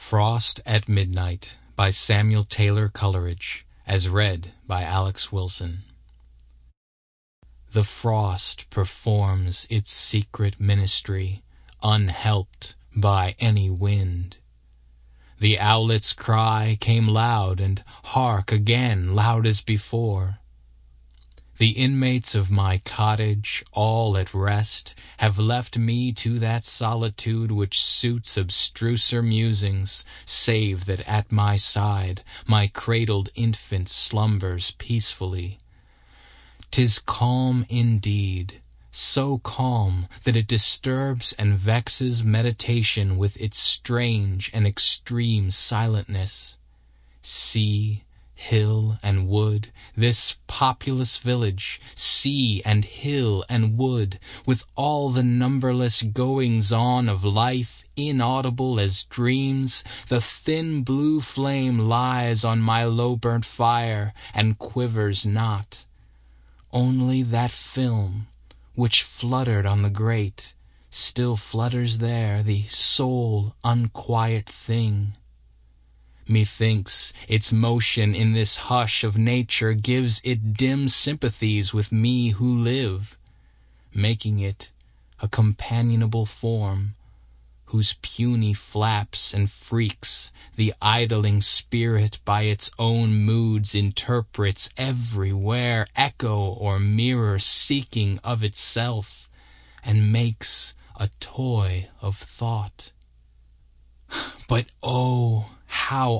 Frost at Midnight by Samuel Taylor Coleridge, as read by Alex Wilson. The frost performs its secret ministry, unhelped by any wind. The owlet's cry came loud, and hark again, loud as before. The inmates of my cottage, all at rest, have left me to that solitude which suits abstruser musings, save that at my side my cradled infant slumbers peacefully. 'Tis calm indeed, so calm that it disturbs and vexes meditation with its strange and extreme silentness. Sea, hill, and wood, this populous village, sea and hill and wood, with all the numberless goings-on of life, inaudible as dreams, the thin blue flame lies on my low-burnt fire, and quivers not. Only that film, which fluttered on the grate, still flutters there, the sole unquiet thing. Methinks its motion in this hush of nature gives it dim sympathies with me who live, making it a companionable form, whose puny flaps and freaks the idling spirit by its own moods interprets everywhere, echo or mirror seeking of itself, and makes a toy of thought. But oh, how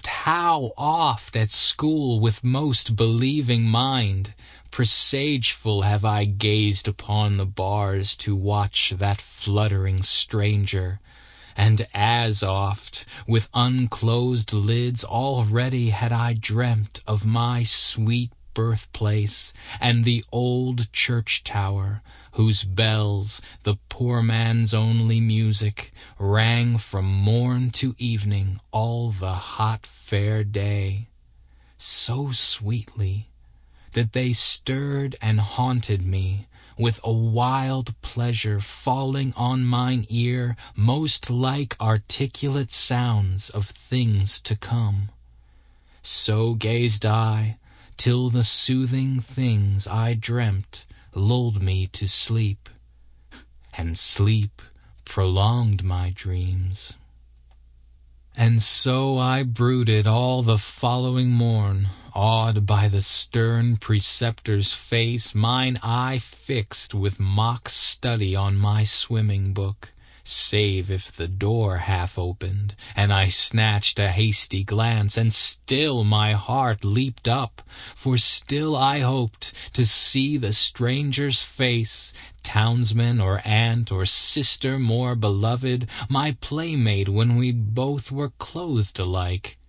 oft at school with most believing mind, presageful have I gazed upon the bars to watch that fluttering stranger, and as oft, with unclosed lids, already had I dreamt of my sweet birthplace, and the old church tower, whose bells, the poor man's only music, rang from morn to evening all the hot fair day, so sweetly that they stirred and haunted me with a wild pleasure, falling on mine ear most like articulate sounds of things to come. So gazed I, till the soothing things I dreamt lulled me to sleep, and sleep prolonged my dreams. And so I brooded all the following morn, awed by the stern preceptor's face, mine eye fixed with mock study on my swimming book, save if the door half opened, and I snatched a hasty glance, and still my heart leaped up, for still I hoped to see the stranger's face, townsman or aunt or sister more beloved, my playmate when we both were clothed alike.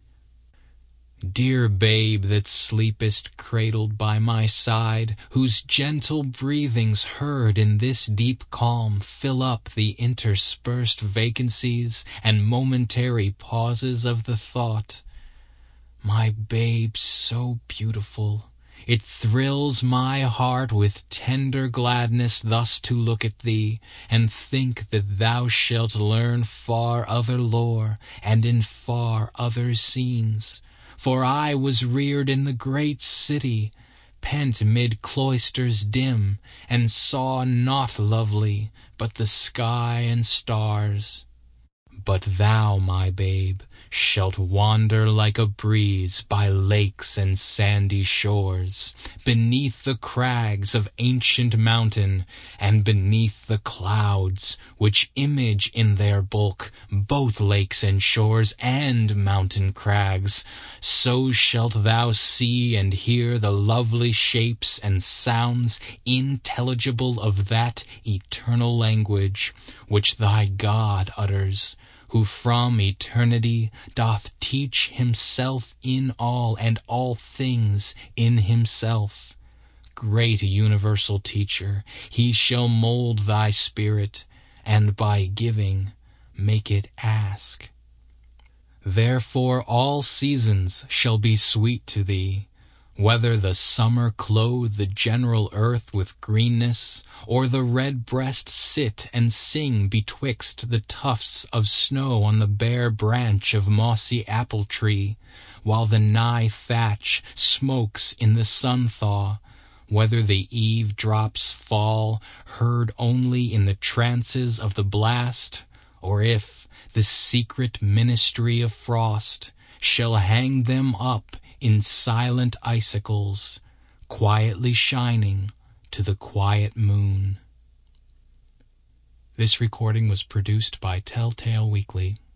Dear babe that sleepest cradled by my side, whose gentle breathings heard in this deep calm fill up the interspersed vacancies and momentary pauses of the thought, my babe so beautiful, it thrills my heart with tender gladness thus to look at thee, and think that thou shalt learn far other lore, and in far other scenes. For I was reared in the great city, pent mid cloisters dim, and saw naught lovely but the sky and stars. But thou, my babe, shalt wander like a breeze by lakes and sandy shores, beneath the crags of ancient mountain, and beneath the clouds, which image in their bulk both lakes and shores and mountain crags. So shalt thou see and hear the lovely shapes and sounds intelligible of that eternal language which thy God utters, who from eternity doth teach himself in all, and all things in himself. Great universal teacher, he shall mold thy spirit, and by giving make it ask. Therefore all seasons shall be sweet to thee, Whether the summer clothe the general earth with greenness, or the redbreast sit and sing betwixt the tufts of snow on the bare branch of mossy apple tree, while the nigh thatch smokes in the sun thaw, whether the eve drops fall heard only in the trances of the blast, or if the secret ministry of frost shall hang them up in silent icicles, quietly shining to the quiet moon. This recording was produced by Telltale Weekly.